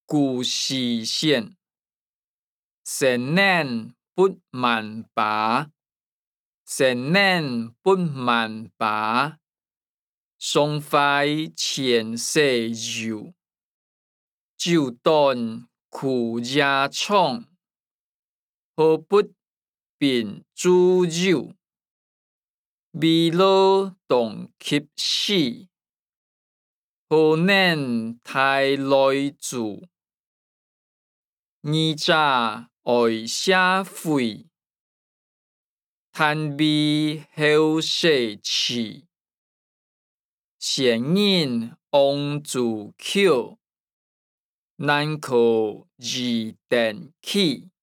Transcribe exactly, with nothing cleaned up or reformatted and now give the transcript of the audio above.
故事线，成年不满拔，成年不满拔，松快前世游，就当苦也创，何不便自由？未老当及时，何能太来自？二者爱社会，贪悲后世事，仙人望自口，难可易定起。